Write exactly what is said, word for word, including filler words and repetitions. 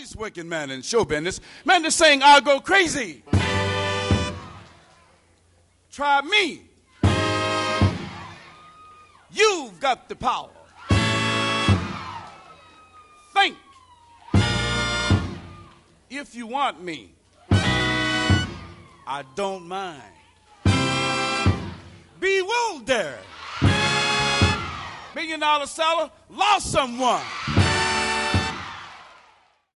hardest working man in show business. Man is saying, I'll go crazy. Try me. You've got the power. Think. If you want me, I don't mind. Bewildered. Million dollar seller lost someone.